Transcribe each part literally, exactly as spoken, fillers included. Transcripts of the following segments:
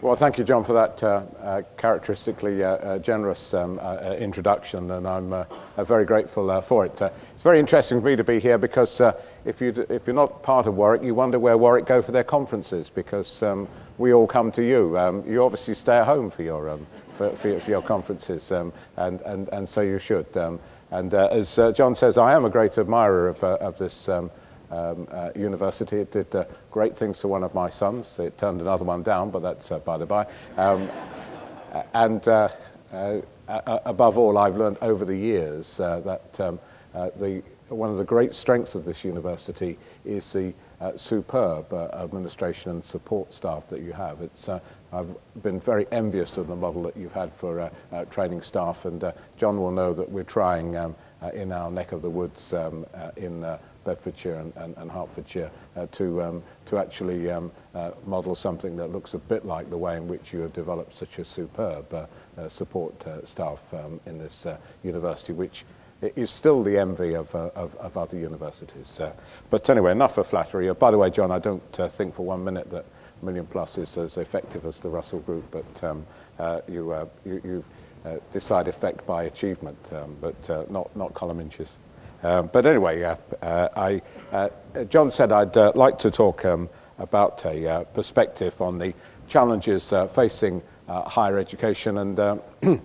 Well, thank you, John, for that uh, uh, characteristically uh, uh, generous um, uh, introduction, and I'm uh, uh, very grateful uh, for it. Uh, it's very interesting for me to be here because uh, if, you d if you're not part of Warwick, you wonder where Warwick go for their conferences, because um, we all come to you. Um, you obviously stay at home for your, um, for, for, your, for your conferences, um, and, and, and so you should. Um, and uh, as uh, John says, I am a great admirer of, uh, of this um, Um, uh, university. It did uh, great things to one of my sons. It turned another one down, but that's uh, by the by. Um, and uh, uh, uh, above all, I've learned over the years uh, that um, uh, the, one of the great strengths of this university is the uh, superb uh, administration and support staff that you have. It's, uh, I've been very envious of the model that you've had for uh, uh, training staff, and uh, John will know that we're trying um, uh, in our neck of the woods um, uh, in uh, Bedfordshire and, and, and Hertfordshire uh, to, um, to actually um, uh, model something that looks a bit like the way in which you have developed such a superb uh, uh, support uh, staff um, in this uh, university, which is still the envy of, uh, of, of other universities. Uh, but anyway, enough of flattery. Uh, by the way, John, I don't uh, think for one minute that Million Plus is as effective as the Russell Group, but um, uh, you, uh, you, you uh, decide effect by achievement, um, but uh, not, not column inches. Um, but anyway, uh, uh, I, uh, John said I'd uh, like to talk um, about a uh, perspective on the challenges uh, facing uh, higher education. And uh,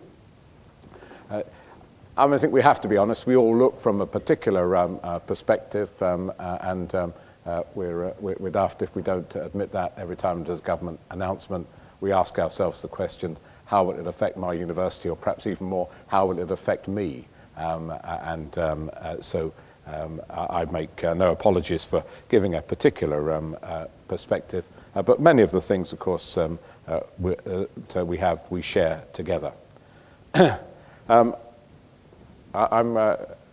uh, I mean, I think we have to be honest. We all look from a particular um, uh, perspective, um, uh, and um, uh, we're, uh, we're, we're daft if we don't admit that every time there's a government announcement. We ask ourselves the question, how will it affect my university, or perhaps even more, how will it affect me? Um, and um, uh, so um, I make uh, no apologies for giving a particular um, uh, perspective, uh, but many of the things, of course, um, uh, we, uh, so we have, we share together. um, I, I'm uh,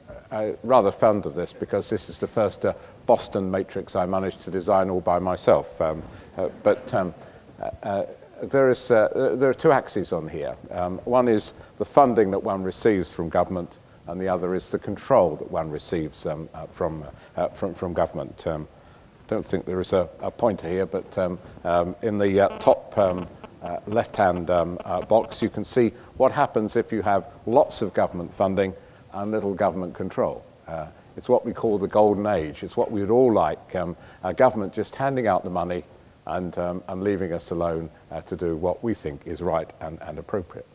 I rather fond of this because this is the first uh, Boston matrix I managed to design all by myself. Um, uh, but um, uh, uh, there, is, uh, there are two axes on here. Um, one is the funding that one receives from government, and the other is the control that one receives um, uh, from, uh, from, from government. Um, I don't think there is a, a pointer here, but um, um, in the uh, top um, uh, left-hand um, uh, box, you can see what happens if you have lots of government funding and little government control. Uh, it's what we call the golden age. It's what we would all like, um, a government just handing out the money and, um, and leaving us alone uh, to do what we think is right and, and appropriate.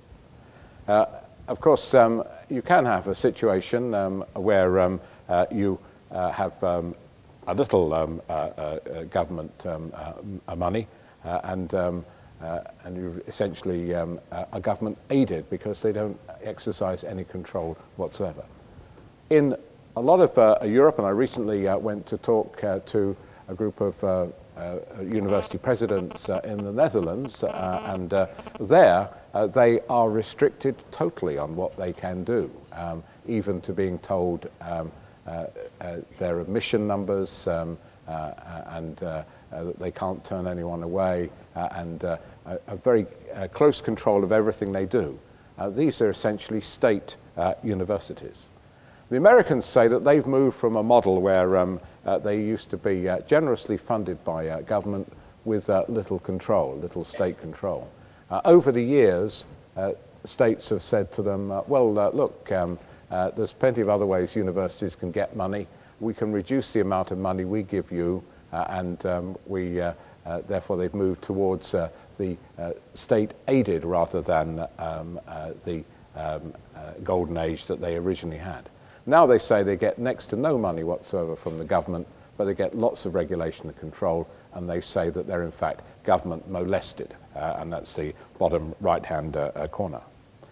Uh, Of course, um, you can have a situation um, where um, uh, you uh, have um, a little um, uh, uh, government um, uh, money, uh, and um, uh, and you essentially um, uh, are government aided because they don't exercise any control whatsoever. In a lot of uh, Europe, and I recently uh, went to talk uh, to a group of uh, uh, university presidents uh, in the Netherlands, uh, and uh, there. Uh, they are restricted totally on what they can do, um, even to being told um, uh, uh, their admission numbers um, uh, and uh, uh, that they can't turn anyone away, uh, and uh, a, a very uh, close control of everything they do. Uh, these are essentially state uh, universities. The Americans say that they've moved from a model where um, uh, they used to be uh, generously funded by uh, government with uh, little control, little state control. Uh, over the years, uh, states have said to them, uh, well, uh, look, um, uh, there's plenty of other ways universities can get money. We can reduce the amount of money we give you, uh, and um, we, uh, uh, therefore they've moved towards uh, the uh, state-aided rather than um, uh, the um, uh, golden age that they originally had. Now they say they get next to no money whatsoever from the government, but they get lots of regulation and control, and they say that they're in fact government molested. Uh, and that's the bottom right-hand uh, uh, corner.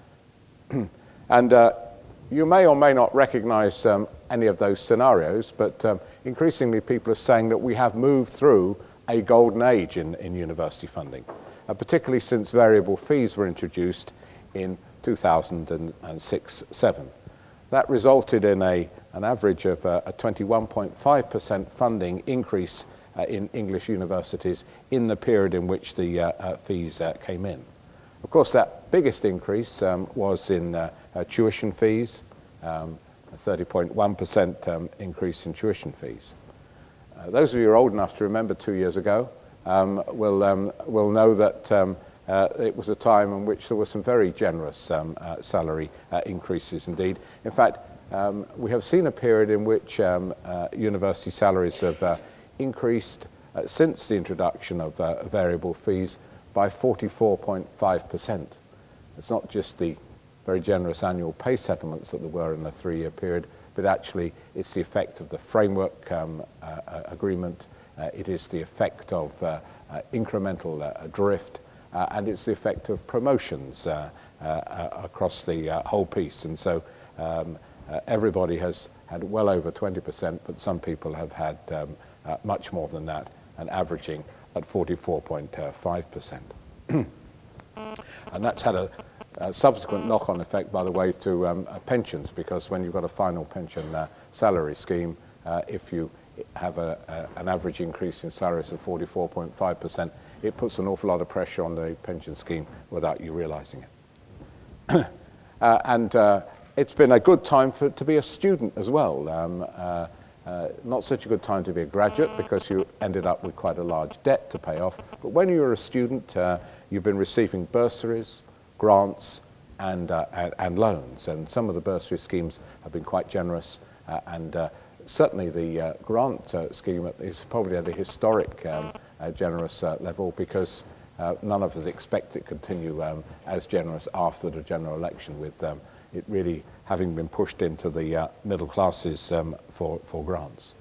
And uh, you may or may not recognize um, any of those scenarios, but um, increasingly people are saying that we have moved through a golden age in, in university funding, uh, particularly since variable fees were introduced in two thousand six seven. That resulted in a, an average of uh, a twenty-one point five percent funding increase Uh, in English universities in the period in which the uh, uh, fees uh, came in. Of course, that biggest increase um, was in uh, uh, tuition fees, um, a thirty point one percent um, increase in tuition fees. Uh, those of you who are old enough to remember two years ago um, will, um, will know that um, uh, it was a time in which there were some very generous um, uh, salary uh, increases indeed. In fact, um, we have seen a period in which um, uh, university salaries have uh, increased uh, since the introduction of uh, variable fees by forty-four point five percent. It's not just the very generous annual pay settlements that there were in the three-year period, but actually it's the effect of the framework um, uh, agreement, uh, it is the effect of uh, uh, incremental uh, drift, uh, and it's the effect of promotions uh, uh, across the uh, whole piece. And so um, uh, everybody has had well over twenty percent, but some people have had um, uh, much more than that, and averaging at forty-four point five percent. And that's had a Uh, subsequent knock-on effect, by the way, to um, uh, pensions, because when you've got a final pension uh, salary scheme, uh, if you have a, a, an average increase in salaries of forty-four point five percent, it puts an awful lot of pressure on the pension scheme without you realizing it. uh, and uh, it's been a good time for to be a student as well. Um, uh, uh, not such a good time to be a graduate, because you ended up with quite a large debt to pay off. But when you were a student, uh, you've been receiving bursaries, grants, and, uh, and, and loans. And some of the bursary schemes have been quite generous, uh, and uh, certainly the uh, grant uh, scheme is probably at a historic um, uh, generous uh, level, because uh, none of us expect it to continue um, as generous after the general election, with um, it really having been pushed into the uh, middle classes um, for, for grants.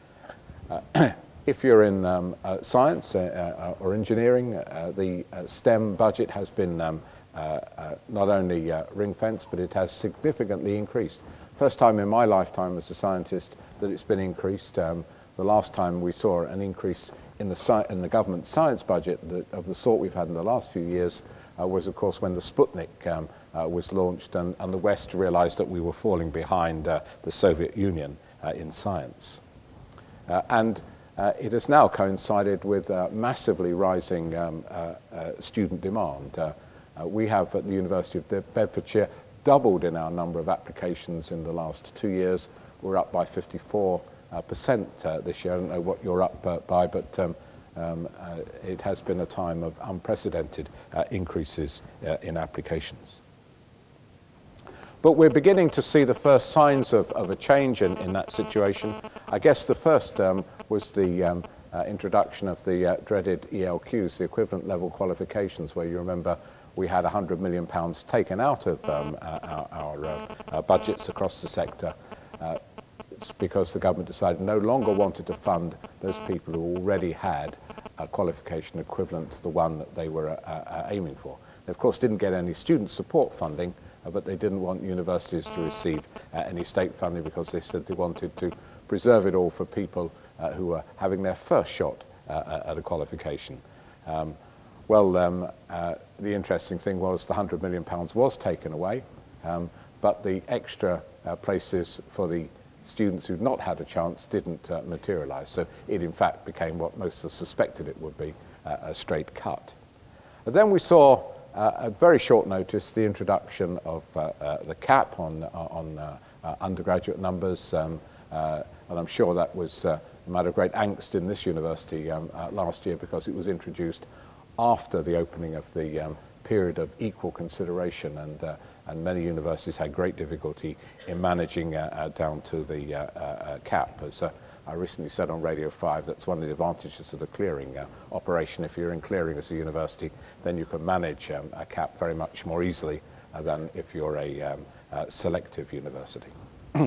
Uh, If you're in um, uh, science uh, uh, or engineering, uh, the uh, STEM budget has been um, uh, uh, not only uh, ring-fenced, but it has significantly increased. First time in my lifetime as a scientist that it's been increased. Um, the last time we saw an increase in the, sci in the government science budget that, of the sort we've had in the last few years uh, was, of course, when the Sputnik um, uh, was launched, and, and the West realized that we were falling behind uh, the Soviet Union uh, in science. Uh, and Uh, it has now coincided with uh, massively rising um, uh, uh, student demand. Uh, uh, we have at the University of Bedfordshire doubled in our number of applications in the last two years. We're up by fifty-four percent uh, uh, this year. I don't know what you're up uh, by, but um, um, uh, it has been a time of unprecedented uh, increases uh, in applications. But we're beginning to see the first signs of, of a change in, in that situation. I guess the first um, was the um, uh, introduction of the uh, dreaded E L Qs, the equivalent level qualifications, where you remember we had one hundred million pounds taken out of um, our, our, uh, our budgets across the sector. Uh, it's because the government decided no longer wanted to fund those people who already had a qualification equivalent to the one that they were uh, uh, aiming for. They, of course, didn't get any student support funding, Uh, but they didn't want universities to receive uh, any state funding, because they said they wanted to preserve it all for people uh, who were having their first shot uh, at a qualification. Um, well, um, uh, the interesting thing was the one hundred million pounds was taken away, um, but the extra uh, places for the students who'd not had a chance didn't uh, materialize. So it, in fact, became what most of us suspected it would be, uh, a straight cut. And then we saw Uh, at very short notice, the introduction of uh, uh, the cap on, uh, on uh, uh, undergraduate numbers, um, uh, and I'm sure that was uh, a matter of great angst in this university um, uh, last year, because it was introduced after the opening of the um, period of equal consideration, and, uh, and many universities had great difficulty in managing uh, uh, down to the uh, uh, cap. As uh, I recently said on Radio five, that's one of the advantages of the clearing uh, operation. If you're in clearing as a university, then you can manage um, a cap very much more easily uh, than if you're a um, uh, selective university. uh,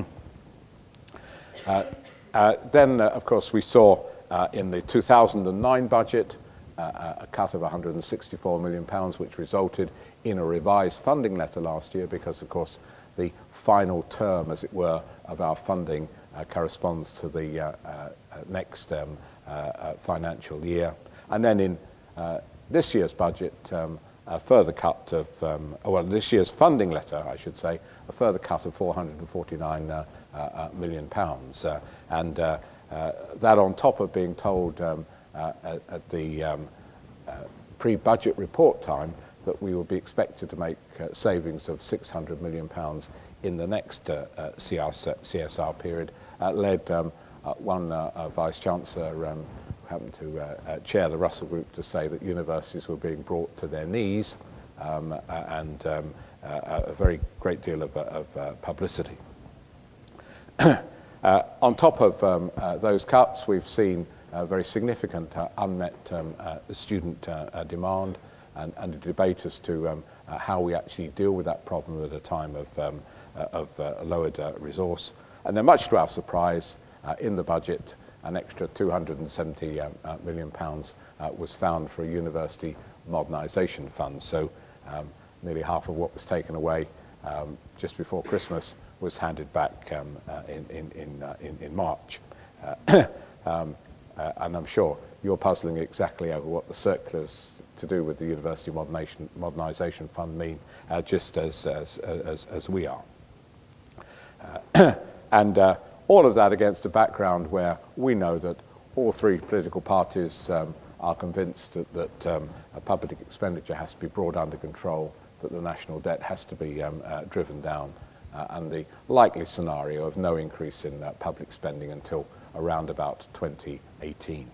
uh, then, uh, of course, we saw uh, in the two thousand nine budget uh, a cut of one hundred sixty-four million pounds, which resulted in a revised funding letter last year, because, of course, the final term, as it were, of our funding Uh, corresponds to the uh, uh, next um, uh, uh, financial year. And then in uh, this year's budget, um, a further cut of, um, well, this year's funding letter, I should say, a further cut of four hundred forty-nine uh, uh, million pounds. Uh, and uh, uh, that on top of being told um, uh, at, at the um, uh, pre-budget report time that we will be expected to make uh, savings of six hundred million pounds in the next uh, uh, C S R period, uh, led um, uh, one uh, uh, Vice-Chancellor um, happened to uh, uh, chair the Russell Group, to say that universities were being brought to their knees, um, uh, and um, uh, a very great deal of, uh, of uh, publicity. uh, on top of um, uh, those cuts, we've seen uh, very significant uh, unmet um, uh, student uh, uh, demand, and, and a debate as to um, uh, how we actually deal with that problem at a time of, um, uh, of uh, lowered uh, resource. And then, much to our surprise, uh, in the budget, an extra two hundred seventy um, uh, million pounds uh, was found for a university modernisation fund. So um, nearly half of what was taken away um, just before Christmas was handed back um, uh, in, in, in, uh, in, in March. Uh, um, uh, and I'm sure you're puzzling exactly over what the circulars to do with the University Modernization, Modernisation Fund mean, uh, just as, as, as, as we are. Uh, and uh, all of that against a background where we know that all three political parties um, are convinced that, that um, a public expenditure has to be brought under control, that the national debt has to be um, uh, driven down, uh, and the likely scenario of no increase in uh, public spending until around about twenty eighteen.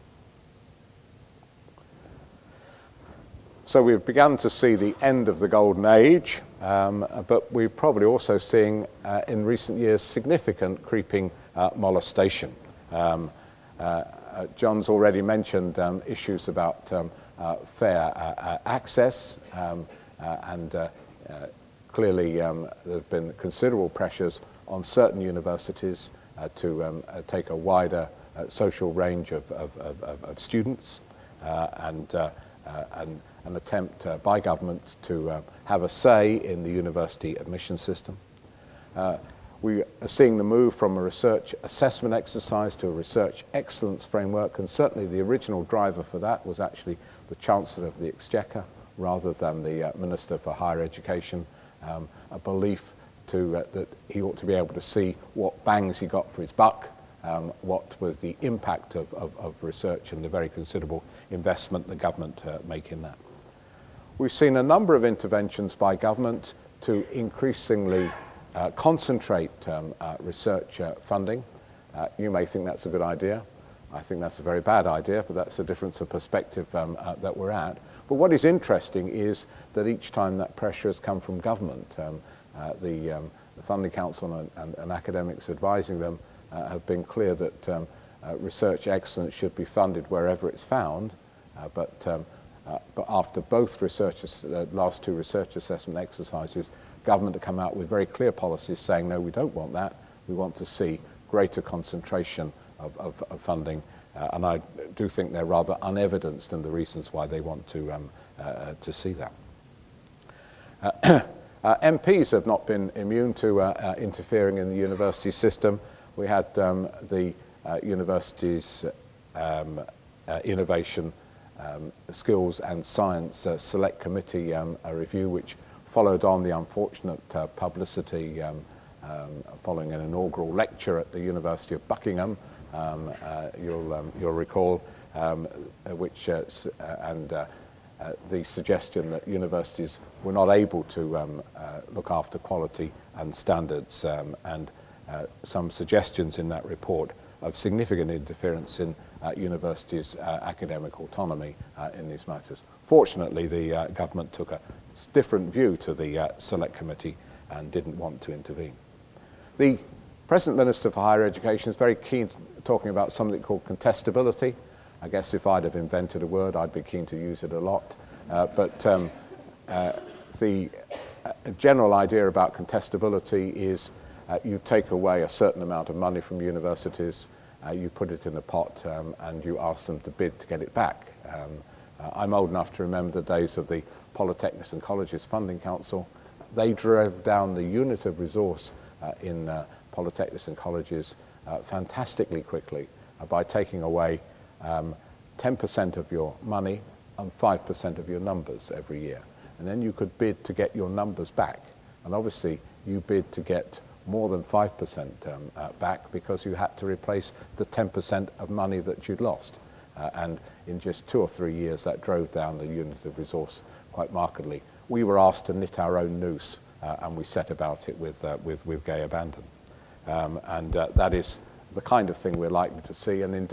So we've begun to see the end of the golden age, um, but we're probably also seeing uh, in recent years significant creeping uh, molestation. Um, uh, uh, John's already mentioned um, issues about um, uh, fair uh, uh, access, um, uh, and uh, uh, clearly um, there have been considerable pressures on certain universities uh, to um, uh, take a wider uh, social range of, of, of, of students, uh, and, uh, uh, and an attempt uh, by government to uh, have a say in the university admission system. Uh, we are seeing the move from a research assessment exercise to a research excellence framework, and certainly the original driver for that was actually the Chancellor of the Exchequer rather than the uh, Minister for Higher Education, um, a belief to, uh, that he ought to be able to see what bangs he got for his buck, um, what was the impact of, of, of research and the very considerable investment the government uh, make in that. We've seen a number of interventions by government to increasingly uh, concentrate um, uh, research uh, funding. Uh, you may think that's a good idea. I think that's a very bad idea, but that's a difference of perspective um, uh, that we're at. But what is interesting is that each time that pressure has come from government, um, uh, the, um, the Funding Council and, and, and academics advising them uh, have been clear that um, uh, research excellence should be funded wherever it's found, uh, but um, Uh, but after both research, uh, last two research assessment exercises, government have come out with very clear policies saying, no, we don't want that. We want to see greater concentration of, of, of funding. Uh, and I do think they're rather unevidenced in the reasons why they want to, um, uh, to see that. Uh, uh, M Ps have not been immune to uh, uh, interfering in the university system. We had um, the uh, university's um, uh, innovation Um, Skills and Science uh, Select Committee um, a review, which followed on the unfortunate uh, publicity um, um, following an inaugural lecture at the University of Buckingham, um, uh, you'll, um, you'll recall, um, which, uh, and uh, uh, the suggestion that universities were not able to um, uh, look after quality and standards, um, and uh, some suggestions in that report of significant interference in uh, universities' uh, academic autonomy uh, in these matters. Fortunately, the uh, government took a different view to the uh, Select Committee and didn't want to intervene. The present Minister for Higher Education is very keen to talking about something called contestability. I guess if I'd have invented a word, I'd be keen to use it a lot. Uh, but um, uh, the uh, general idea about contestability is Uh, you take away a certain amount of money from universities, uh, you put it in a pot, um, and you ask them to bid to get it back. Um, uh, I'm old enough to remember the days of the Polytechnics and Colleges Funding Council. They drove down the unit of resource uh, in uh, polytechnics and colleges uh, fantastically quickly uh, by taking away um, ten percent of your money and five percent of your numbers every year. And then you could bid to get your numbers back. And obviously, you bid to get more than five percent um, uh, back because you had to replace the ten percent of money that you'd lost. Uh, and in just two or three years, that drove down the unit of resource quite markedly. We were asked to knit our own noose, uh, and we set about it with, uh, with, with gay abandon. Um, and uh, that is the kind of thing we're likely to see. And indeed,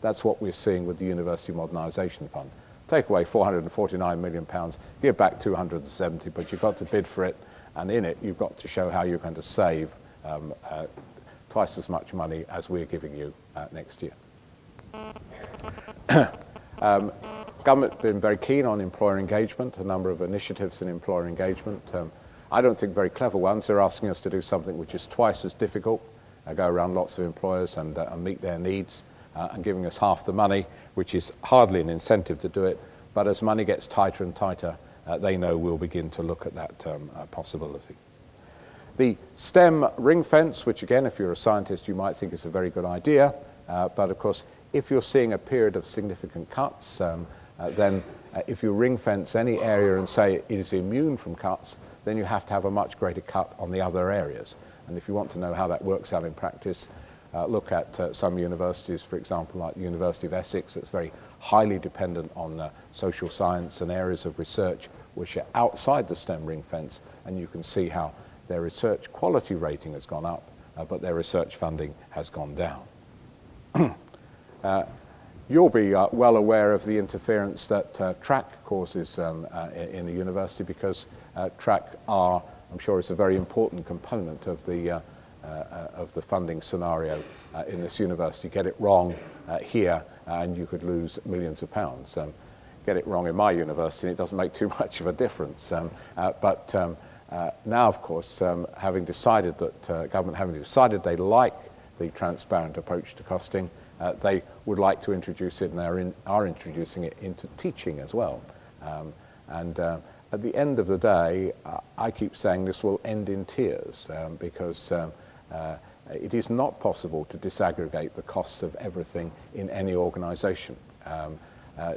That's what we're seeing with the University Modernisation Fund. Take away four hundred forty-nine million pounds, give back two hundred seventy, but you've got to bid for it, and in it you've got to show how you're going to save um, uh, twice as much money as we're giving you uh, next year. um, government's been very keen on employer engagement, a number of initiatives in employer engagement. Um, I don't think very clever ones. They're asking us to do something which is twice as difficult, uh, go around lots of employers and, uh, and meet their needs, uh, and giving us half the money, which is hardly an incentive to do it. But as money gets tighter and tighter, uh, they know we'll begin to look at that um, uh, possibility. The STEM ring fence, which again, if you're a scientist, you might think is a very good idea, uh, but of course, if you're seeing a period of significant cuts, um, uh, then uh, if you ring fence any area and say it is immune from cuts, then you have to have a much greater cut on the other areas. And if you want to know how that works out in practice, uh, look at uh, some universities, for example, like the University of Essex, that's very highly dependent on uh, social science and areas of research which are outside the STEM ring fence, and you can see how their research quality rating has gone up, uh, but their research funding has gone down. uh, you'll be uh, well aware of the interference that uh, track causes um, uh, in the university, because uh, track are, I'm sure, is a very important component of the uh, uh, of the funding scenario uh, in this university. Get it wrong uh, here, and you could lose millions of pounds. Um, get it wrong in my university, and it doesn't make too much of a difference. Um, uh, but um, Uh, now, of course, um, having decided that, uh, government having decided they like the transparent approach to costing, uh, they would like to introduce it, and are, in, are introducing it into teaching as well. Um, and uh, at the end of the day, uh, I keep saying this will end in tears, um, because um, uh, it is not possible to disaggregate the costs of everything in any organisation. Um, uh,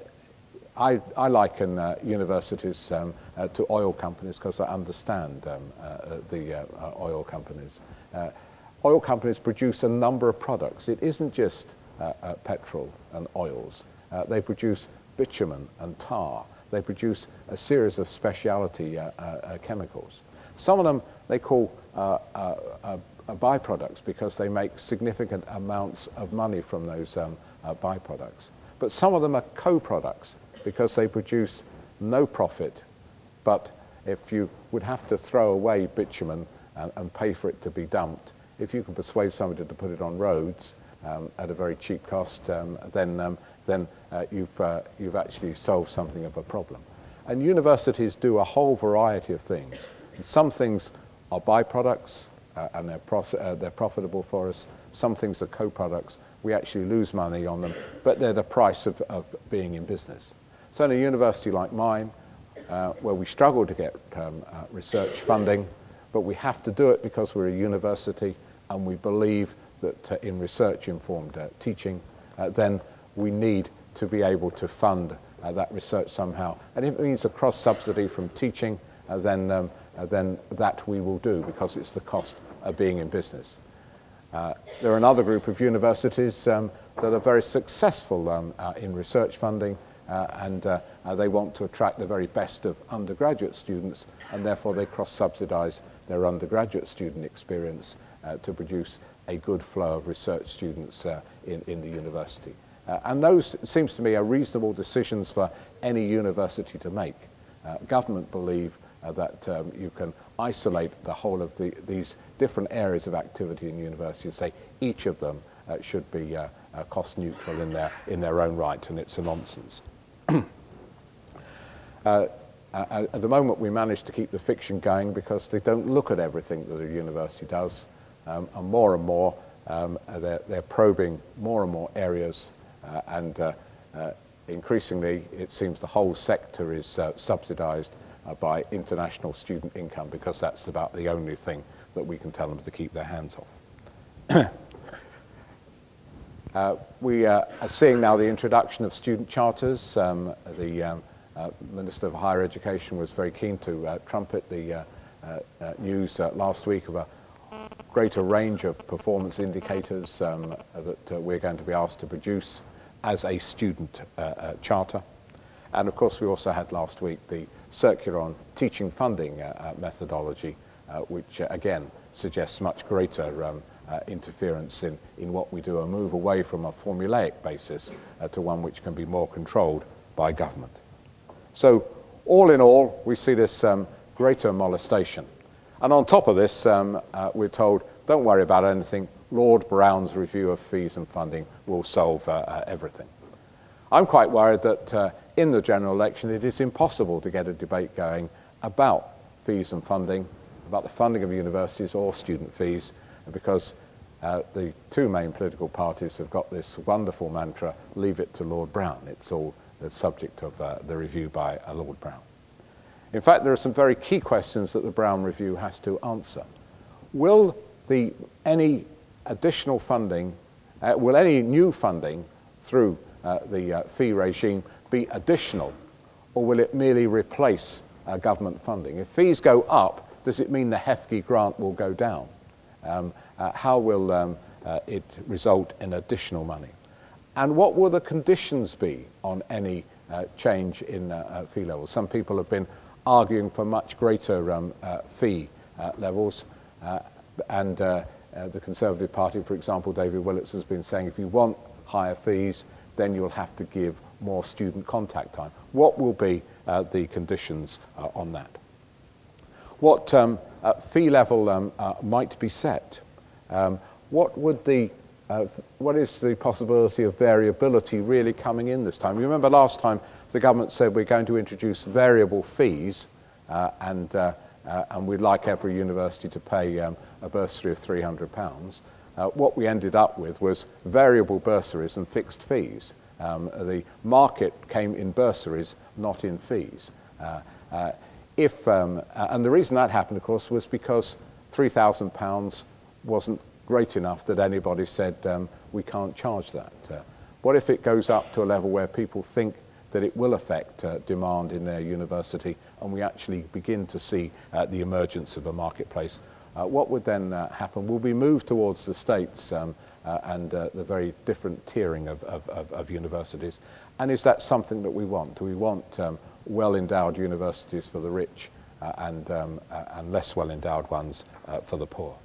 I, I liken uh, universities um, uh, to oil companies, because I understand um, uh, the uh, uh, oil companies. Uh, oil companies produce a number of products. It isn't just uh, uh, petrol and oils. Uh, they produce bitumen and tar. They produce a series of specialty uh, uh, uh, chemicals. Some of them they call uh, uh, uh, uh, byproducts, because they make significant amounts of money from those um, uh, byproducts. But some of them are co-products, because they produce no profit, but if you would have to throw away bitumen and, and pay for it to be dumped, if you can persuade somebody to put it on roads um, at a very cheap cost, um, then, um, then uh, you've, uh, you've actually solved something of a problem. And universities do a whole variety of things. And some things are byproducts, uh, and they're, pro uh, they're profitable for us. Some things are co-products. We actually lose money on them, but they're the price of, of being in business. So in a university like mine, uh, where we struggle to get um, uh, research funding, but we have to do it because we're a university and we believe that uh, in research-informed uh, teaching, uh, then we need to be able to fund uh, that research somehow. And if it means a cross-subsidy from teaching, uh, then, um, uh, then that we will do, because it's the cost of being in business. Uh, there are another group of universities um, that are very successful um, uh, in research funding, Uh, and uh, uh, they want to attract the very best of undergraduate students, and therefore they cross-subsidize their undergraduate student experience uh, to produce a good flow of research students uh, in, in the university. Uh, and those, it seems to me, are reasonable decisions for any university to make. Uh, government believe uh, that um, you can isolate the whole of the, these different areas of activity in university and say each of them uh, should be uh, uh, cost neutral in their, in their own right, and it's a nonsense. Uh, at the moment, we manage to keep the fiction going because they don't look at everything that a university does, um, and more and more um, they're, they're probing more and more areas, uh, and uh, uh, increasingly it seems the whole sector is uh, subsidized uh, by international student income, because that's about the only thing that we can tell them to keep their hands off. Uh, we uh, are seeing now the introduction of student charters. Um, the um, uh, Minister for Higher Education was very keen to uh, trumpet the uh, uh, uh, news uh, last week of a greater range of performance indicators um, that uh, we're going to be asked to produce as a student uh, uh, charter. And of course, we also had last week the circular on teaching funding uh, uh, methodology, uh, which uh, again suggests much greater um, uh, interference in, in what we do, a move away from a formulaic basis uh, to one which can be more controlled by government. So all in all, we see this um, greater molestation. And on top of this, um, uh, we're told, don't worry about anything, Lord Browne's review of fees and funding will solve uh, uh, everything. I'm quite worried that uh, in the general election it is impossible to get a debate going about fees and funding, about the funding of universities or student fees, because uh, the two main political parties have got this wonderful mantra, leave it to Lord Browne. It's all the subject of uh, the review by uh, Lord Browne. In fact, there are some very key questions that the Browne Review has to answer. Will the, any additional funding, uh, will any new funding through uh, the uh, fee regime be additional, or will it merely replace uh, government funding? If fees go up, does it mean the HEFCE grant will go down? Um, uh, how will um, uh, it result in additional money? And what will the conditions be on any uh, change in uh, uh, fee levels? Some people have been arguing for much greater um, uh, fee uh, levels, uh, and uh, uh, the Conservative Party, for example, David Willetts has been saying if you want higher fees, then you'll have to give more student contact time. What will be uh, the conditions uh, on that? What um, uh, fee level um, uh, might be set? Um, what would the uh, what is the possibility of variability really coming in this time? You remember last time the government said we're going to introduce variable fees, uh, and uh, uh, and we'd like every university to pay um, a bursary of three hundred pounds. Uh, what we ended up with was variable bursaries and fixed fees. Um, the market came in bursaries, not in fees. Uh, uh, if um, and the reason that happened, of course, was because three thousand pounds wasn't great enough that anybody said um, we can't charge that. Uh, what if it goes up to a level where people think that it will affect uh, demand in their university, and we actually begin to see uh, the emergence of a marketplace? Uh, what would then uh, happen? Will we move towards the states um, uh, and uh, the very different tiering of, of, of, of universities? And is that something that we want? Do we want um, well-endowed universities for the rich uh, and, um, uh, and less well-endowed ones uh, for the poor?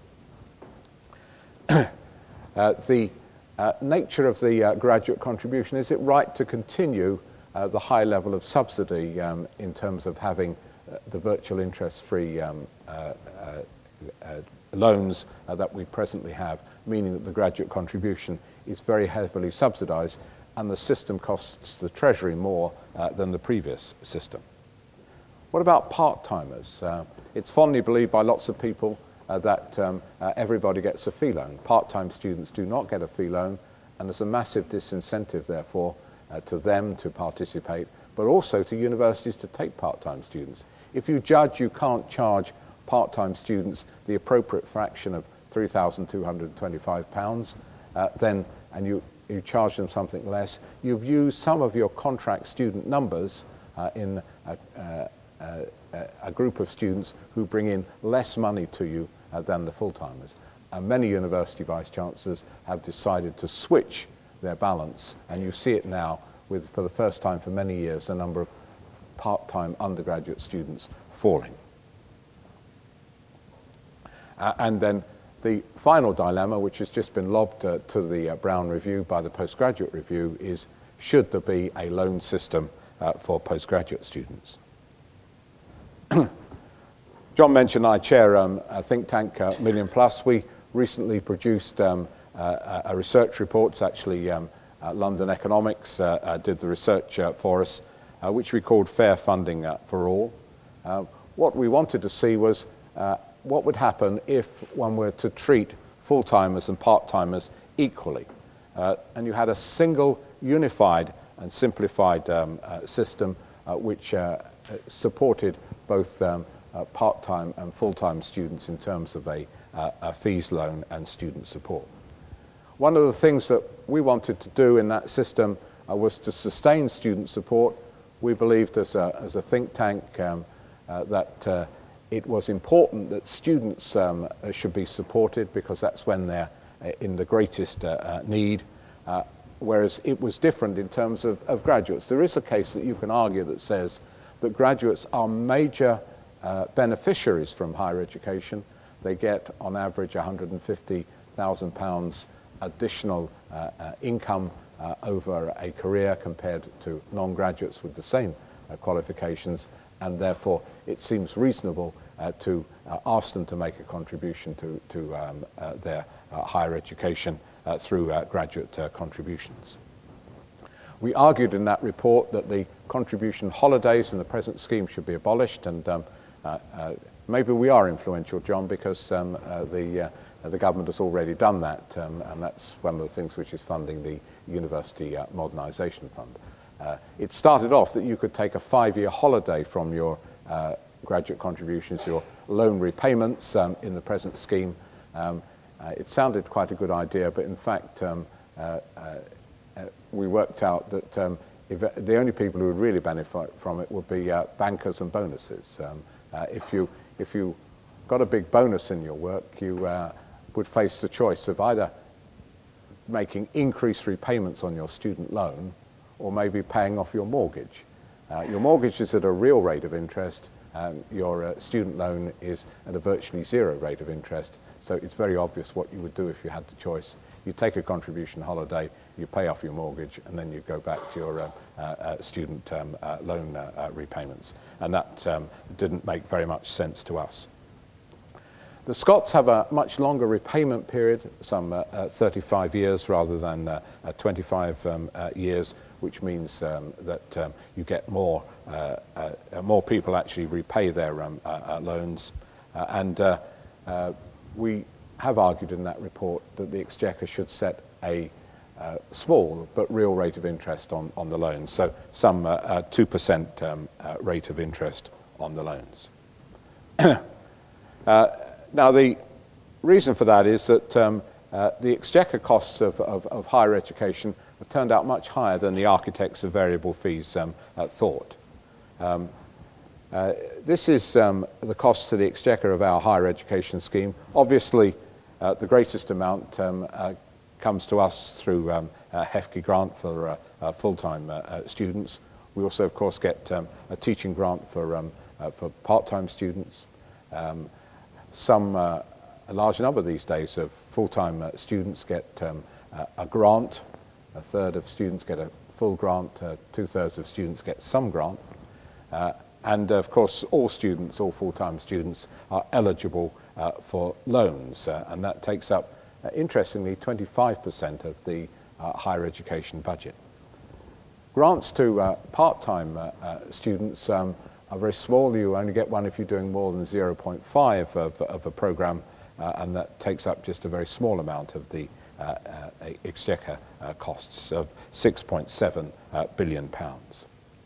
uh, the uh, nature of the uh, graduate contribution, is it right to continue uh, the high level of subsidy um, in terms of having uh, the virtual interest-free um, uh, uh, uh, loans uh, that we presently have, meaning that the graduate contribution is very heavily subsidized and the system costs the Treasury more uh, than the previous system? What about part-timers? Uh, it's fondly believed by lots of people Uh, that um, uh, everybody gets a fee loan. Part-time students do not get a fee loan, and there's a massive disincentive, therefore, uh, to them to participate, but also to universities to take part-time students. If you judge you can't charge part-time students the appropriate fraction of three thousand two hundred twenty-five pounds, uh, then, and you, you charge them something less, you've used some of your contract student numbers uh, in a, uh, uh, a group of students who bring in less money to you Uh, than the full-timers. And many university vice-chancellors have decided to switch their balance, and you see it now with, for the first time for many years, the number of part-time undergraduate students falling. Uh, and then the final dilemma, which has just been lobbed uh, to the uh, Browne Review by the Postgraduate Review, is should there be a loan system uh, for postgraduate students? John mentioned I chair um, a think tank, uh, Million Plus. We recently produced um, uh, a research report. It's actually um, uh, London Economics uh, uh, did the research uh, for us, uh, which we called Fair Funding uh, for All. Uh, what we wanted to see was uh, what would happen if one were to treat full-timers and part-timers equally. Uh, and you had a single, unified and simplified um, uh, system uh, which uh, supported both um, Uh, part-time and full-time students in terms of a, uh, a fees loan and student support. One of the things that we wanted to do in that system uh, was to sustain student support. We believed as a, as a think tank um, uh, that uh, it was important that students um, should be supported because that's when they're uh, in the greatest uh, uh, need, uh, whereas it was different in terms of, of graduates. There is a case that you can argue that says that graduates are major Uh, beneficiaries from higher education. They get on average one hundred fifty thousand pounds additional uh, uh, income uh, over a career compared to non-graduates with the same uh, qualifications, and therefore it seems reasonable uh, to uh, ask them to make a contribution to, to um, uh, their uh, higher education uh, through uh, graduate uh, contributions. We argued in that report that the contribution holidays in the present scheme should be abolished, and um, uh, uh, maybe we are influential, John, because um, uh, the, uh, the government has already done that, um, and that's one of the things which is funding the University uh, Modernisation Fund. Uh, it started off that you could take a five-year holiday from your uh, graduate contributions, your loan repayments um, in the present scheme. Um, uh, it sounded quite a good idea, but in fact, um, uh, uh, uh, we worked out that um, if, uh, the only people who would really benefit from it would be uh, bankers and bonuses. Um, uh, if you if you got a big bonus in your work, you uh, would face the choice of either making increased repayments on your student loan, or maybe paying off your mortgage. Uh, your mortgage is at a real rate of interest, and your uh, student loan is at a virtually zero rate of interest, so it's very obvious what you would do if you had the choice. You take a contribution holiday, you pay off your mortgage, and then you go back to your uh, uh, uh, student um, uh, loan uh, uh, repayments. And that um, didn't make very much sense to us. The Scots have a much longer repayment period, some uh, uh, thirty-five years rather than uh, uh, twenty-five um, uh, years, which means um, that um, you get more uh, uh, more people actually repay their um, uh, uh, loans. Uh, and uh, uh, we have argued in that report that the Exchequer should set a uh, small but real rate of interest on, on the loans, so some uh, uh, two percent um, uh, rate of interest on the loans. uh, Now, the reason for that is that um, uh, the Exchequer costs of, of, of higher education have turned out much higher than the architects of variable fees um, uh, thought. Um, uh, this is um, the cost to the Exchequer of our higher education scheme. Obviously, uh, the greatest amount um, uh, comes to us through um, a HEFCE grant for uh, uh, full-time uh, uh, students. We also, of course, get um, a teaching grant for, um, uh, for part-time students. Um, Some, uh, a large number these days of full-time uh, students get um, uh, a grant. A third of students get a full grant. Uh, two-thirds of students get some grant. Uh, and of course, all students, all full-time students, are eligible uh, for loans. Uh, and that takes up, uh, interestingly, twenty-five percent of the uh, higher education budget. Grants to uh, part-time uh, uh, students um, are very small. You only get one if you're doing more than zero point five of, of a program, uh, and that takes up just a very small amount of the uh, uh, Exchequer uh, costs of six point seven uh, billion pounds.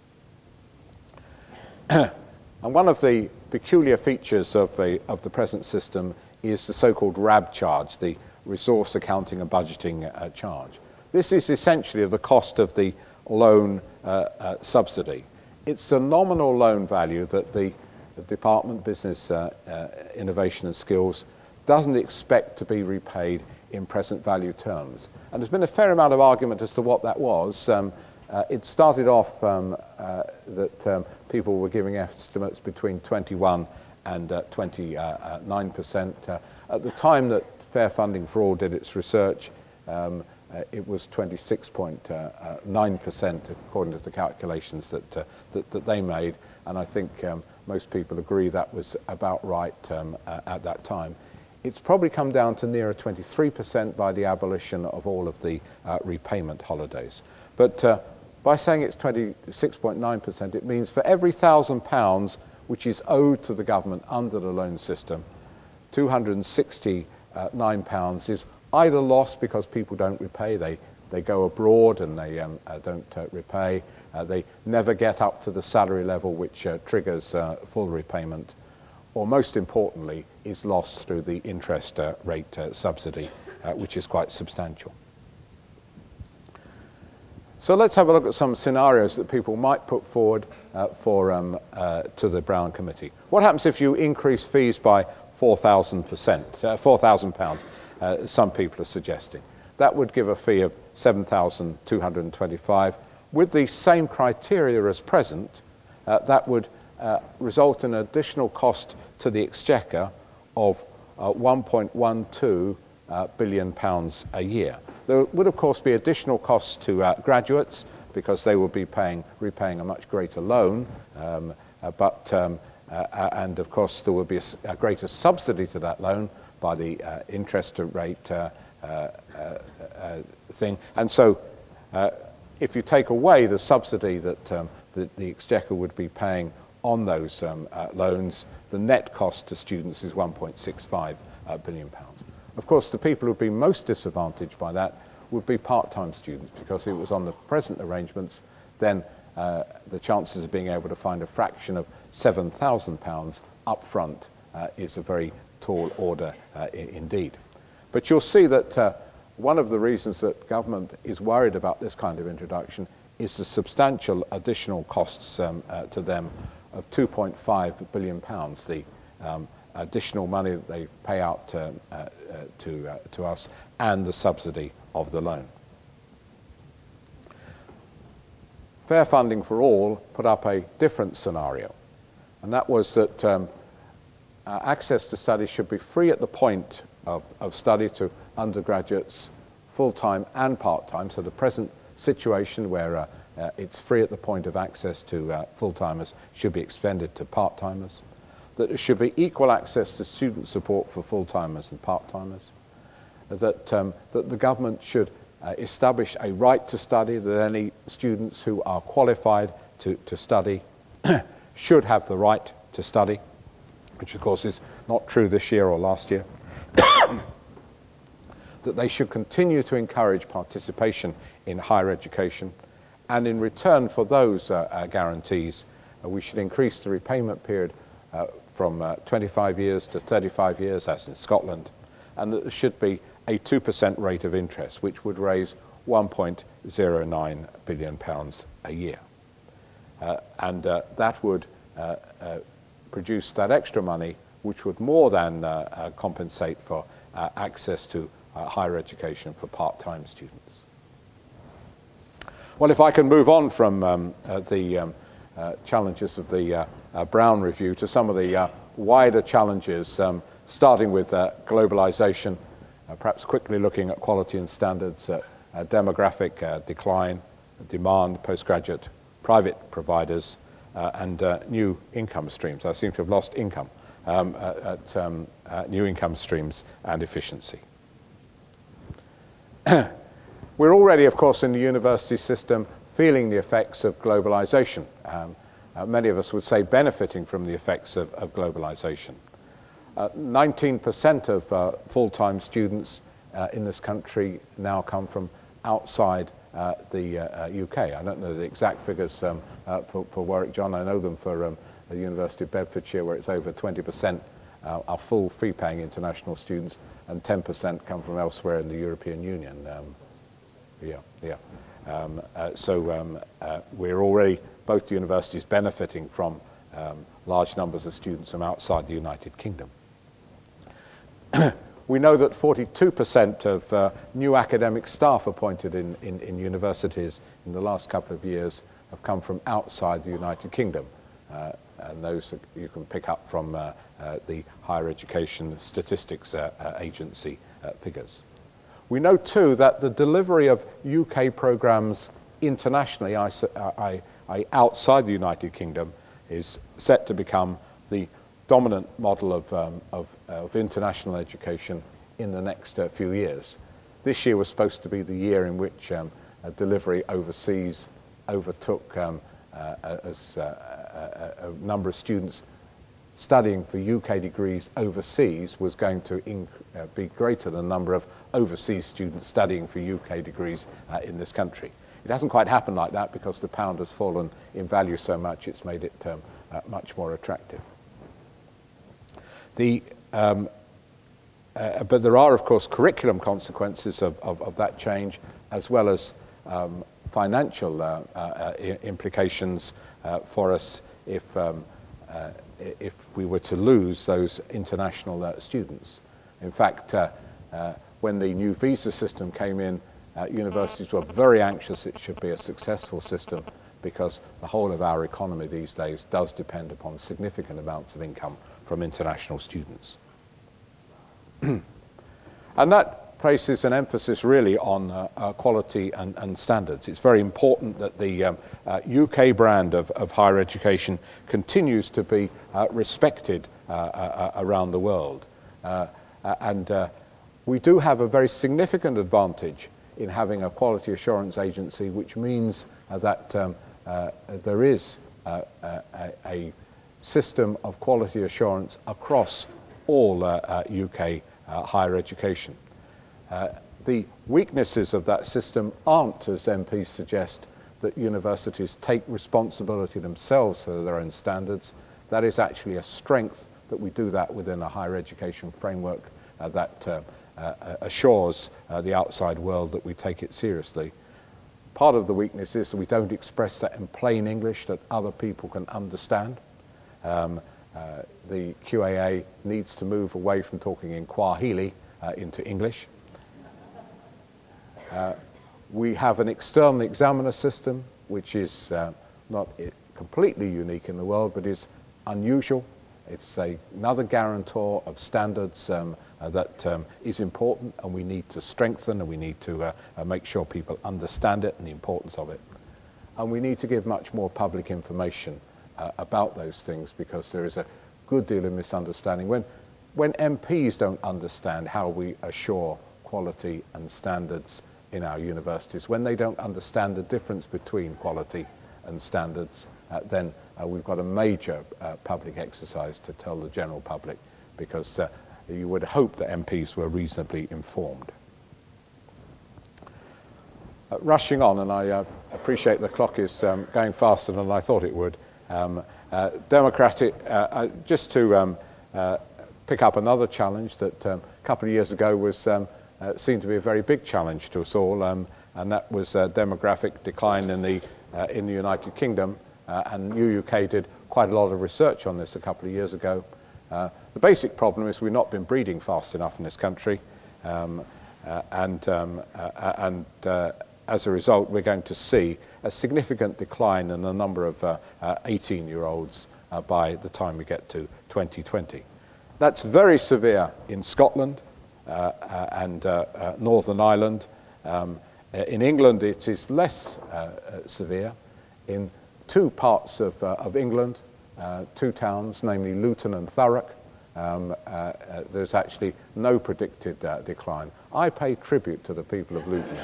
And one of the peculiar features of, a, of the present system is the so-called R A B charge, the Resource Accounting and Budgeting uh, charge. This is essentially the cost of the loan uh, uh, subsidy. It's a nominal loan value that the, the Department of Business uh, uh, Innovation and Skills doesn't expect to be repaid in present value terms. And there's been a fair amount of argument as to what that was. Um, uh, it started off um, uh, that um, people were giving estimates between twenty-one and uh, twenty-nine percent. Uh, at the time that Fair Funding for All did its research, um, Uh, it was twenty-six point nine percent according to the calculations that, uh, that, that they made, and I think um, most people agree that was about right um, uh, at that time. It's probably come down to nearer twenty-three percent by the abolition of all of the uh, repayment holidays. But uh, by saying it's twenty-six point nine percent, it means for every thousand pounds which is owed to the government under the loan system, two hundred sixty-nine pounds is either lost because people don't repay, they, they go abroad and they um, uh, don't uh, repay, uh, they never get up to the salary level which uh, triggers uh, full repayment, or most importantly is lost through the interest uh, rate uh, subsidy, uh, which is quite substantial. So let's have a look at some scenarios that people might put forward uh, for, um, uh, to the Brown Committee. What happens if you increase fees by four thousand percent, uh, four thousand pounds? Uh, some people are suggesting. That would give a fee of seven thousand two hundred twenty-five. With the same criteria as present, uh, that would uh, result in an additional cost to the Exchequer of uh, one point one two uh, billion pounds a year. There would, of course, be additional costs to uh, graduates because they will be paying, repaying a much greater loan, um, uh, but, um, uh, and of course there will be a, a greater subsidy to that loan by the uh, interest rate uh, uh, uh, uh, thing. And so uh, if you take away the subsidy that um, the, the Exchequer would be paying on those um, uh, loans, the net cost to students is one point six five uh, billion pounds. Of course, the people who've been most disadvantaged by that would be part-time students, because if it was on the present arrangements, then uh, the chances of being able to find a fraction of seven thousand pounds up front uh, is a very tall order uh, I- indeed. But you'll see that uh, one of the reasons that government is worried about this kind of introduction is the substantial additional costs um, uh, to them of two point five billion pounds, the um, additional money that they pay out um, uh, uh, to, uh, to us, and the subsidy of the loan. Fair Funding for All put up a different scenario, and that was that um, uh, access to study should be free at the point of, of study to undergraduates, full-time and part-time, so the present situation where uh, uh, it's free at the point of access to uh, full-timers should be extended to part-timers, that there should be equal access to student support for full-timers and part-timers, that, um, that the government should uh, establish a right to study, that any students who are qualified to, to study should have the right to study, which of course is not true this year or last year, that they should continue to encourage participation in higher education, and in return for those uh, uh, guarantees, uh, we should increase the repayment period uh, from uh, twenty-five years to thirty-five years, as in Scotland, and that there should be a two percent rate of interest, which would raise one point zero nine billion pounds a year. Uh, and uh, that would uh, uh, produce that extra money, which would more than uh, uh, compensate for uh, access to uh, higher education for part-time students. Well, if I can move on from um, uh, the um, uh, challenges of the uh, uh, Brown Review to some of the uh, wider challenges, um, starting with uh, globalization, uh, perhaps quickly looking at quality and standards, uh, uh, demographic uh, decline, demand, postgraduate private providers, uh, and uh, new income streams. I seem to have lost income um, uh, at um, uh, new income streams and efficiency. We're already, of course, in the university system feeling the effects of globalization. Um, uh, many of us would say benefiting from the effects of, of globalization. Uh, nineteen percent of uh, full-time students uh, in this country now come from outside uh, the uh, uh, U K. I don't know the exact figures um, uh, for, for Warwick, John. I know them for um, the University of Bedfordshire, where it's over twenty percent uh, are full fee-paying international students, and ten percent come from elsewhere in the European Union. Um, yeah, yeah. Um, uh, so um, uh, we're already, both universities, benefiting from um, large numbers of students from outside the United Kingdom. We know that forty-two percent of uh, new academic staff appointed in, in, in universities in the last couple of years have come from outside the United Kingdom. Uh, and those are, you can pick up from uh, uh, the Higher Education Statistics uh, uh, Agency uh, figures. We know too that the delivery of U K programs internationally, I, I, I, outside the United Kingdom, is set to become the dominant model of, um, of, of international education in the next uh, few years. This year was supposed to be the year in which um, a delivery overseas overtook um, uh, as uh, a, a number of students studying for U K degrees overseas was going to inc- uh, be greater than the number of overseas students studying for U K degrees uh, in this country. It hasn't quite happened like that because the pound has fallen in value so much, it's made it um, uh, much more attractive. The, um, uh, but there are, of course, curriculum consequences of, of, of that change, as well as um, financial uh, uh, implications uh, for us if, um, uh, if we were to lose those international uh, students. In fact, uh, uh, when the new visa system came in, uh, universities were very anxious it should be a successful system, because the whole of our economy these days does depend upon significant amounts of income from international students. And that places an emphasis really on uh, uh, quality and, and standards. It's very important that the um, uh, U K brand of, of higher education continues to be uh, respected uh, uh, around the world. Uh, uh, and uh, we do have a very significant advantage in having a quality assurance agency, which means uh, that um, uh, there is uh, a, a system of quality assurance across all uh, uh, U K uh, higher education. Uh, the weaknesses of that system aren't, as M Ps suggest, that universities take responsibility themselves for their own standards. That is actually a strength that we do that within a higher education framework uh, that uh, uh, assures uh, the outside world that we take it seriously. Part of the weakness is that we don't express that in plain English that other people can understand. Um, uh, the Q A A needs to move away from talking in Swahili uh, into English. Uh, we have an external examiner system, which is uh, not completely unique in the world, but is unusual. It's a, another guarantor of standards um, uh, that um, is important, and we need to strengthen, and we need to uh, uh, make sure people understand it and the importance of it. And we need to give much more public information uh, about those things, because there is a good deal of misunderstanding. When, when M Ps don't understand how we assure quality and standards in our universities, when they don't understand the difference between quality and standards, uh, then uh, we've got a major uh, public exercise to tell the general public, because uh, you would hope that M Ps were reasonably informed. Uh, rushing on, and I uh, appreciate the clock is um, going faster than I thought it would. Um, uh, democratic, uh, uh, just to um, uh, pick up another challenge that um, a couple of years ago was um, uh, seemed to be a very big challenge to us all, um, and that was uh, demographic decline in the uh, in the United Kingdom. Uh, and U U K did quite a lot of research on this a couple of years ago. Uh, the basic problem is we've not been breeding fast enough in this country, um, uh, and um, uh, and uh, as a result, we're going to see a significant decline in the number of uh, uh, eighteen-year-olds uh, by the time we get to twenty twenty. That's very severe in Scotland uh, uh, and uh, uh, Northern Ireland. Um, in England, it is less uh, uh, severe. In two parts of, uh, of England, uh, two towns, namely Luton and Thurrock, um, uh, uh, there's actually no predicted uh, decline. I pay tribute to the people of Luton.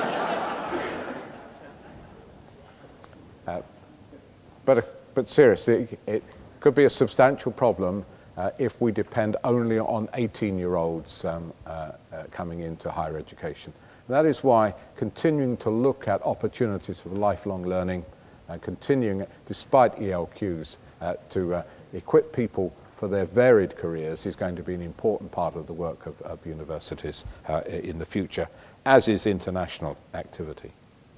uh, but, uh, but seriously, it, it could be a substantial problem uh, if we depend only on eighteen-year-olds um, uh, uh, coming into higher education. And that is why continuing to look at opportunities for lifelong learning and continuing, despite E L Qs, uh, to uh, equip people for their varied careers is going to be an important part of the work of, of universities uh, in the future, as is international activity.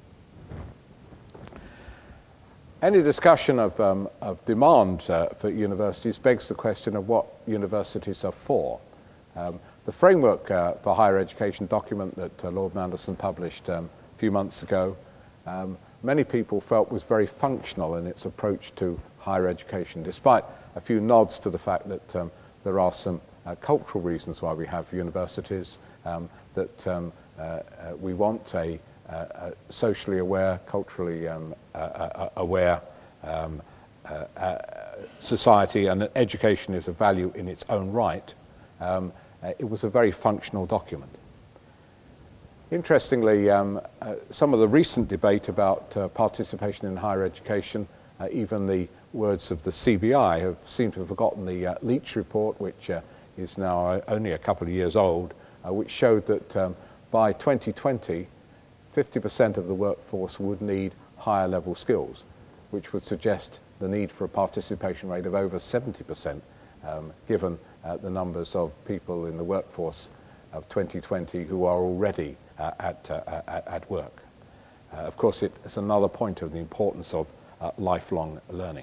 Any discussion of, um, of demand uh, for universities begs the question of what universities are for. Um, the framework uh, for higher education document that uh, Lord Manderson published um, a few months ago um, many people felt was very functional in its approach to higher education, despite a few nods to the fact that um, there are some uh, cultural reasons why we have universities, um, that um, uh, uh, we want a, uh, a socially aware, culturally um, uh, uh, aware um, uh, uh, society, and that education is a value in its own right. Um, uh, it was a very functional document. Interestingly, um, uh, some of the recent debate about uh, participation in higher education, uh, even the words of the C B I have seemed to have forgotten the uh, Leach report, which uh, is now only a couple of years old, uh, which showed that um, by twenty twenty, fifty percent of the workforce would need higher level skills, which would suggest the need for a participation rate of over seventy percent, um, given uh, the numbers of people in the workforce of twenty twenty who are already uh, at, uh, at, at work. Uh, of course, it, it's another point of the importance of uh, lifelong learning.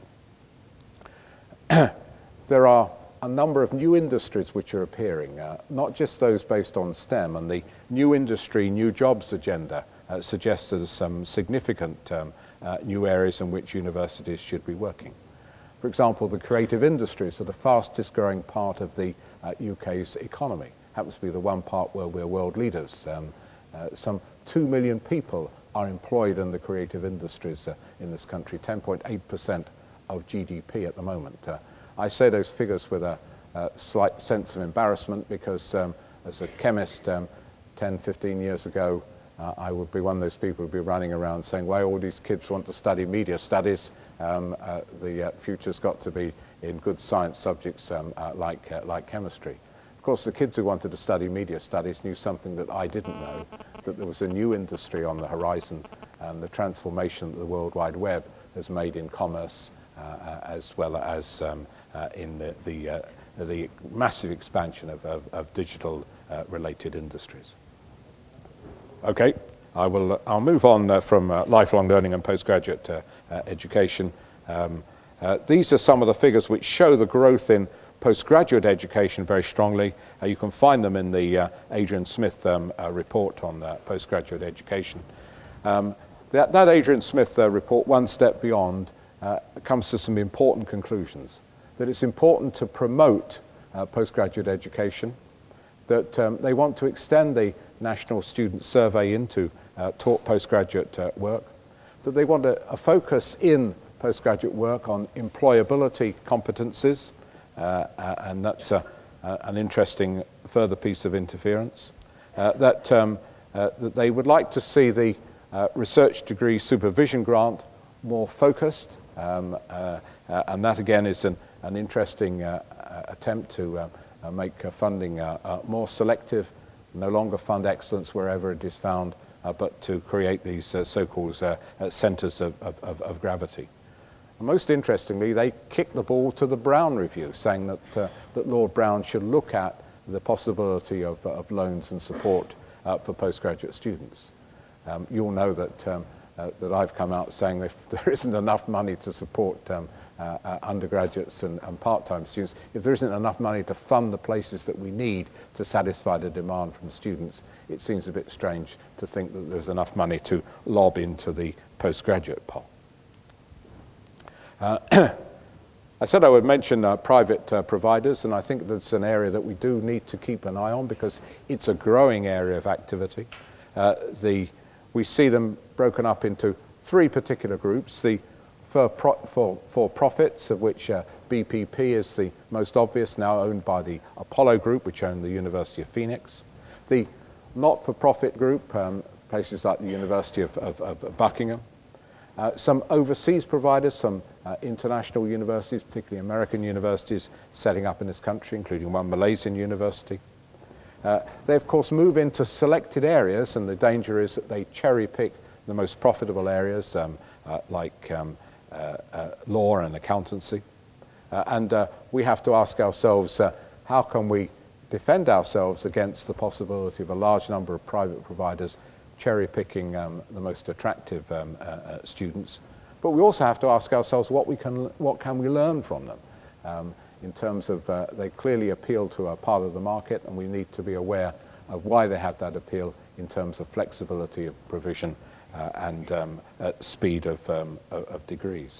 There are a number of new industries which are appearing, uh, not just those based on STEM, and the new industry, new jobs agenda uh, suggests there's some significant um, uh, new areas in which universities should be working. For example, the creative industries are the fastest growing part of the uh, U K's economy, happens to be the one part where we're world leaders. Um, uh, some two million people are employed in the creative industries uh, in this country, ten point eight percent of G D P at the moment. Uh, I say those figures with a, a slight sense of embarrassment because um, as a chemist um, ten, fifteen years ago, uh, I would be one of those people who would be running around saying, why all these kids want to study media studies? Um, uh, the uh, future's got to be in good science subjects um, uh, like, uh, like chemistry. Of course, the kids who wanted to study media studies knew something that I didn't know, that there was a new industry on the horizon, and the transformation that the World Wide Web has made in commerce, uh, uh, as well as um, uh, in the, the, uh, the massive expansion of, of, of digital uh, related industries. Okay, I will, uh, I'll move on uh, from uh, lifelong learning and postgraduate uh, uh, education. Um, uh, these are some of the figures which show the growth in postgraduate education very strongly. Uh, you can find them in the uh, Adrian Smith um, uh, report on uh, postgraduate education. Um, that, that Adrian Smith uh, report, One Step Beyond, uh, comes to some important conclusions. That it's important to promote uh, postgraduate education, that um, they want to extend the National Student Survey into uh, taught postgraduate uh, work, that they want a, a focus in postgraduate work on employability competencies, Uh, uh, and that's uh, uh, an interesting further piece of interference. Uh, that, um, uh, that they would like to see the uh, research degree supervision grant more focused, um, uh, uh, and that again is an, an interesting uh, uh, attempt to uh, uh, make uh, funding uh, uh, more selective, no longer fund excellence wherever it is found, uh, but to create these uh, so-called uh, uh, centers of, of, of gravity. Most interestingly, they kicked the ball to the Brown Review, saying that, uh, that Lord Brown should look at the possibility of, of loans and support uh, for postgraduate students. Um, you'll know that, um, uh, that I've come out saying if there isn't enough money to support um, uh, uh, undergraduates and, and part-time students, if there isn't enough money to fund the places that we need to satisfy the demand from students, it seems a bit strange to think that there's enough money to lob into the postgraduate pot. Uh, I said I would mention uh, private uh, providers, and I think that's an area that we do need to keep an eye on because it's a growing area of activity. Uh, the, we see them broken up into three particular groups. The for, pro, for, for profits, of which uh, B P P is the most obvious, now owned by the Apollo Group, which own the University of Phoenix. The not-for-profit group, um, places like the University of, of, of Buckingham. Uh, some overseas providers, some uh, international universities, particularly American universities, setting up in this country, including one Malaysian university. Uh, they, of course, move into selected areas, and the danger is that they cherry-pick the most profitable areas, um, uh, like um, uh, uh, law and accountancy. Uh, and uh, we have to ask ourselves, uh, how can we defend ourselves against the possibility of a large number of private providers cherry-picking um, the most attractive um, uh, uh, students, but we also have to ask ourselves what we can, what can we learn from them, um, in terms of uh, they clearly appeal to a part of the market, and we need to be aware of why they have that appeal in terms of flexibility of provision uh, and um, uh, speed of, um, of degrees.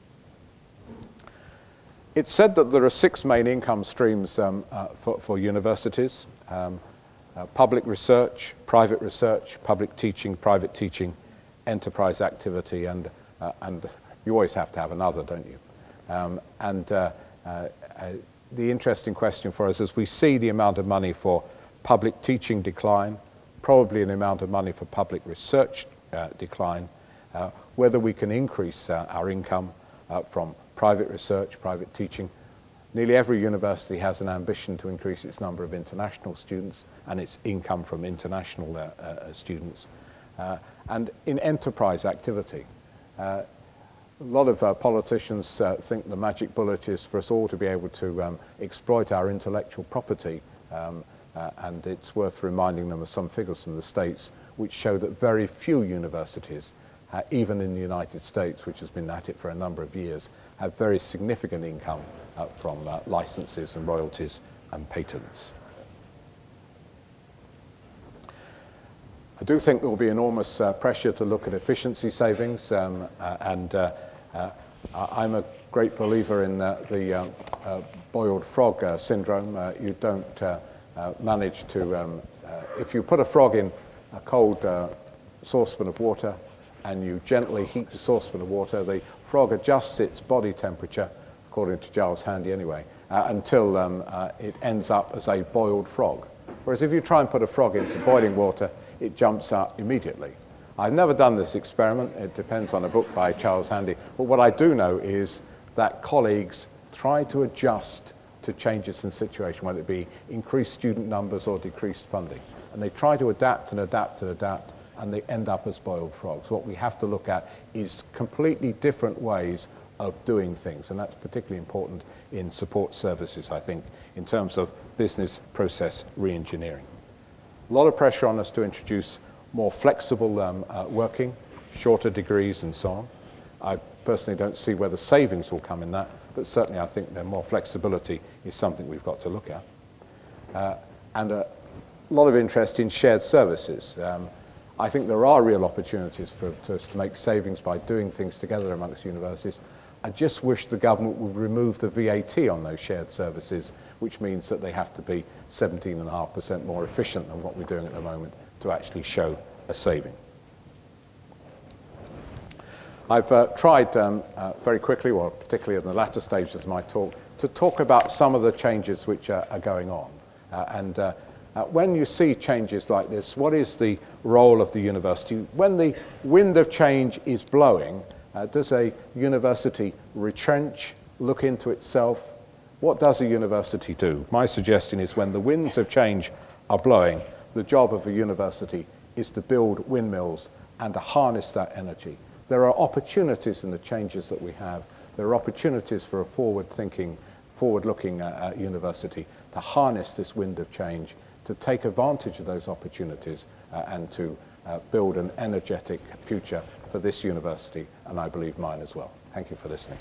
It's said that there are six main income streams um, uh, for, for universities. Um, Uh, public research, private research, public teaching, private teaching, enterprise activity, and, uh, and you always have to have another, don't you? Um, and uh, uh, uh, the interesting question for us is we see the amount of money for public teaching decline, probably an amount of money for public research uh, decline, uh, whether we can increase uh, our income uh, from private research, private teaching. Nearly every university has an ambition to increase its number of international students and its income from international uh, uh, students. Uh, and in enterprise activity, uh, a lot of uh, politicians uh, think the magic bullet is for us all to be able to um, exploit our intellectual property, um, uh, and it's worth reminding them of some figures from the States which show that very few universities, uh, even in the United States, which has been at it for a number of years, have very significant income Uh, from uh, licenses and royalties and patents. I do think there will be enormous uh, pressure to look at efficiency savings, um, uh, and uh, uh, I'm a great believer in uh, the uh, uh, boiled frog uh, syndrome. Uh, you don't uh, uh, managed to, um, uh, if you put a frog in a cold uh, saucepan of water and you gently heat the saucepan of water, the frog adjusts its body temperature, according to Giles Handy anyway, uh, until um, uh, it ends up as a boiled frog. Whereas if you try and put a frog into boiling water, it jumps out immediately. I've never done this experiment. It depends on a book by Charles Handy. But what I do know is that colleagues try to adjust to changes in situation, whether it be increased student numbers or decreased funding. And they try to adapt and adapt and adapt, and they end up as boiled frogs. What we have to look at is completely different ways of doing things, and that's particularly important in support services, I think, in terms of business process re-engineering. A lot of pressure on us to introduce more flexible um, uh, working, shorter degrees and so on. I personally don't see where the savings will come in that, but certainly I think that more flexibility is something we've got to look at. Uh, and a lot of interest in shared services. Um, I think there are real opportunities for us to make savings by doing things together amongst universities. I just wish the government would remove the V A T on those shared services, which means that they have to be seventeen point five percent more efficient than what we're doing at the moment to actually show a saving. I've uh, tried um, uh, very quickly, or particularly in the latter stages of my talk, to talk about some of the changes which are, are going on. Uh, and uh, uh, when you see changes like this, what is the role of the university? When the wind of change is blowing, uh, does a university retrench, look into itself? What does a university do? My suggestion is when the winds of change are blowing, the job of a university is to build windmills and to harness that energy. There are opportunities in the changes that we have. There are opportunities for a forward-thinking, forward-looking uh, uh, university to harness this wind of change, to take advantage of those opportunities uh, and to uh, build an energetic future for this university, and I believe mine as well. Thank you for listening.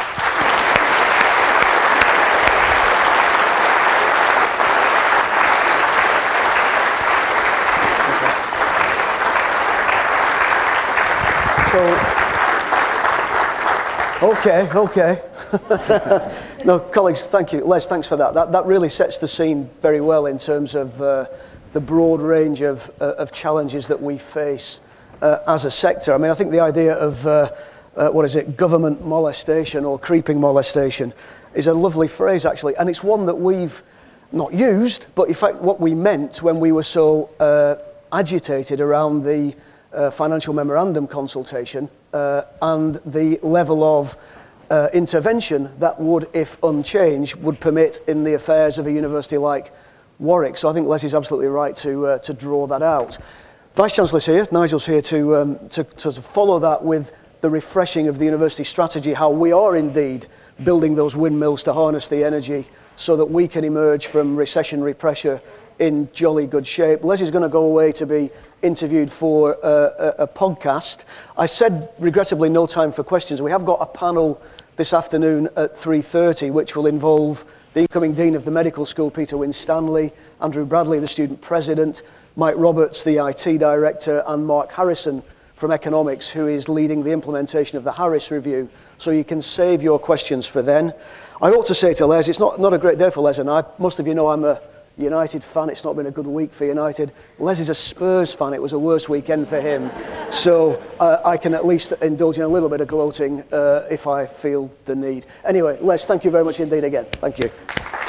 Okay, okay. No, colleagues, thank you. Les, thanks for that. That, that really sets the scene very well in terms of uh, the broad range of, uh, of challenges that we face uh, as a sector. I mean, I think the idea of, uh, uh, what is it, government molestation or creeping molestation is a lovely phrase, actually. And it's one that we've not used, but in fact what we meant when we were so uh, agitated around the uh, financial memorandum consultation uh, and the level of uh, intervention that would, if unchanged, would permit in the affairs of a university like Warwick. So I think Les is absolutely right to uh, to draw that out. Vice-Chancellor's here, Nigel's here to, um, to, to follow that with the refreshing of the university strategy, how we are indeed building those windmills to harness the energy so that we can emerge from recessionary pressure in jolly good shape. Les is going to go away to be interviewed for uh, a, a podcast. I said, regrettably, no time for questions. We have got a panel this afternoon at three thirty, which will involve the incoming Dean of the Medical School, Peter Winstanley, Andrew Bradley, the Student President, Mike Roberts, the I T Director, and Mark Harrison from Economics, who is leading the implementation of the Harris Review. So you can save your questions for then. I ought to say to Les, it's not, not a great day for Les and I. Most of you know I'm a United fan. It's not been a good week for United. Les is a Spurs fan. It was a worse weekend for him. So uh, I can at least indulge in a little bit of gloating uh, if I feel the need. Anyway, Les, thank you very much indeed again. Thank you.